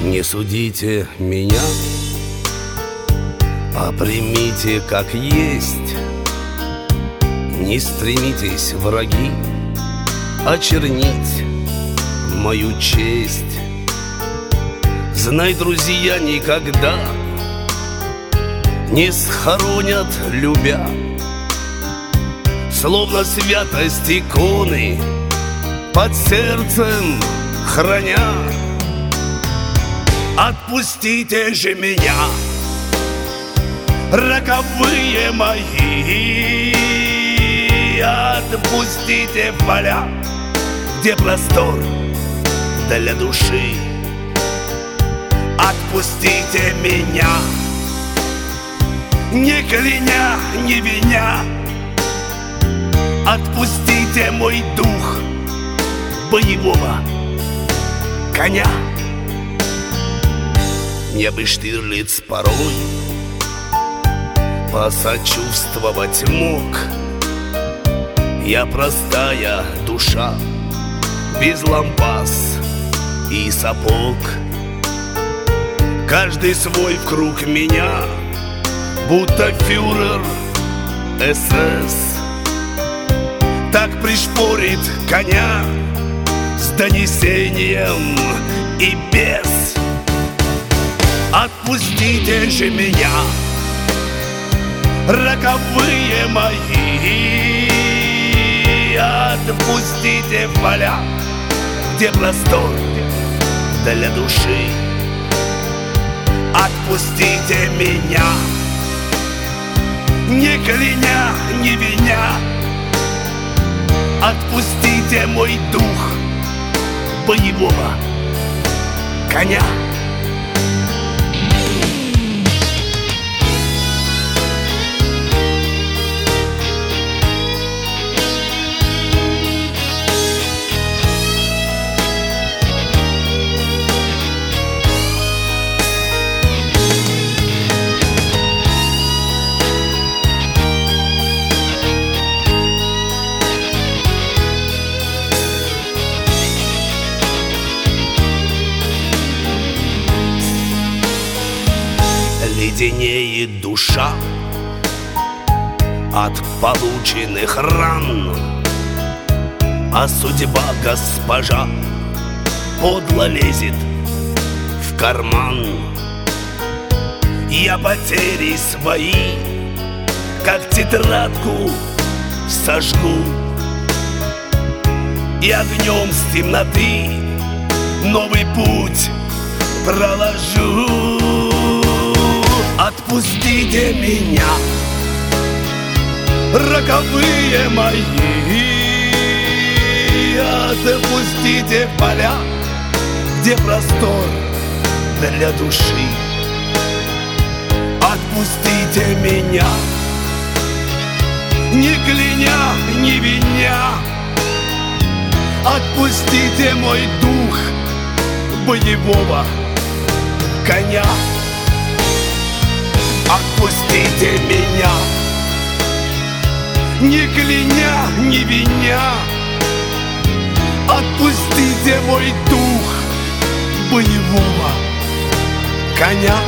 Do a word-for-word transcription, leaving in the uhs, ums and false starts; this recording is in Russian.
Не судите меня, а примите как есть. Не стремитесь, враги, очернить мою честь. Знай, друзья, никогда не схоронят, любя, словно святость иконы под сердцем храня. Отпустите же меня, роковые мои, отпустите в поля, где простор для души. Отпустите меня, не кляня, не виня. Отпустите мой дух боевого коня. Мне бы Штирлиц порой посочувствовать мог. Я простая душа, без лампас и сапог. Каждый свой в круг меня, будто фюрер эс эс. Так пришпорит коня с донесением и без. Отпустите же меня, роковые мои, отпустите в поля, где простор для души. Отпустите меня, не кляня, не виня. Отпустите мой дух боевого коня. Леденеет душа от полученных ран, а судьба, госпожа, подло лезет в карман. Я потери свои, как тетрадку, сожгу и огнем с темноты новый путь проложу. Отпустите меня, роковые мои, отпустите в поля, где простор для души. Отпустите меня, не кляня, не виня. Отпустите мой дух боевого коня. Отпустите меня, не кляня, не виня. Отпустите мой дух боевого коня.